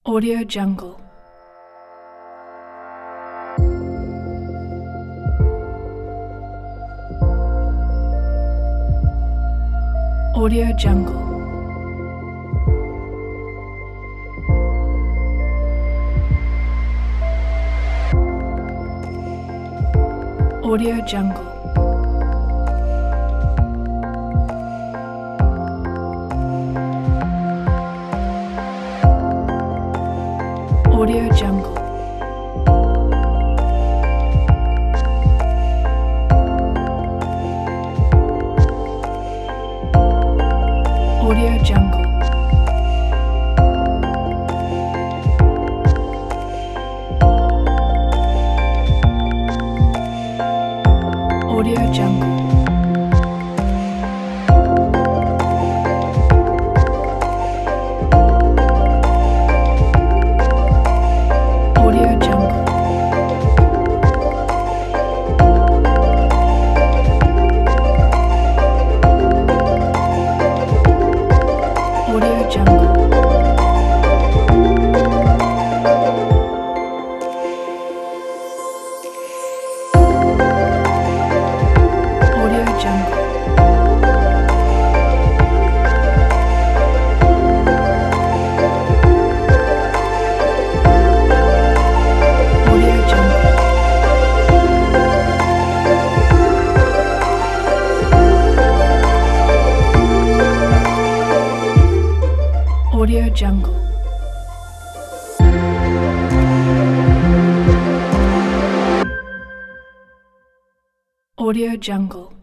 Audio Jungle. Audio Jungle. Audio Jungle. Audio Jungle. Audio Jungle. Audio Jungle. Audio Jungle. Audio Jungle. Audio Jungle. Audio Jungle. Audio Jungle. Audio Jungle.